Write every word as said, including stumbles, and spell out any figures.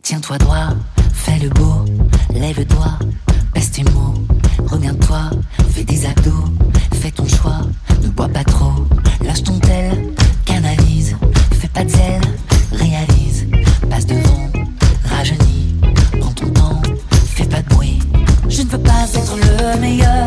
Tiens-toi droit, fais le beau, lève-toi, baisse tes mots, regarde-toi, fais des abdos, fais ton choix, ne bois pas trop, lâche ton tel, canalise, fais pas de zèle, réalise, passe devant, rajeunis, prends ton temps, fais pas de bruit. Je ne veux pas être le meilleur,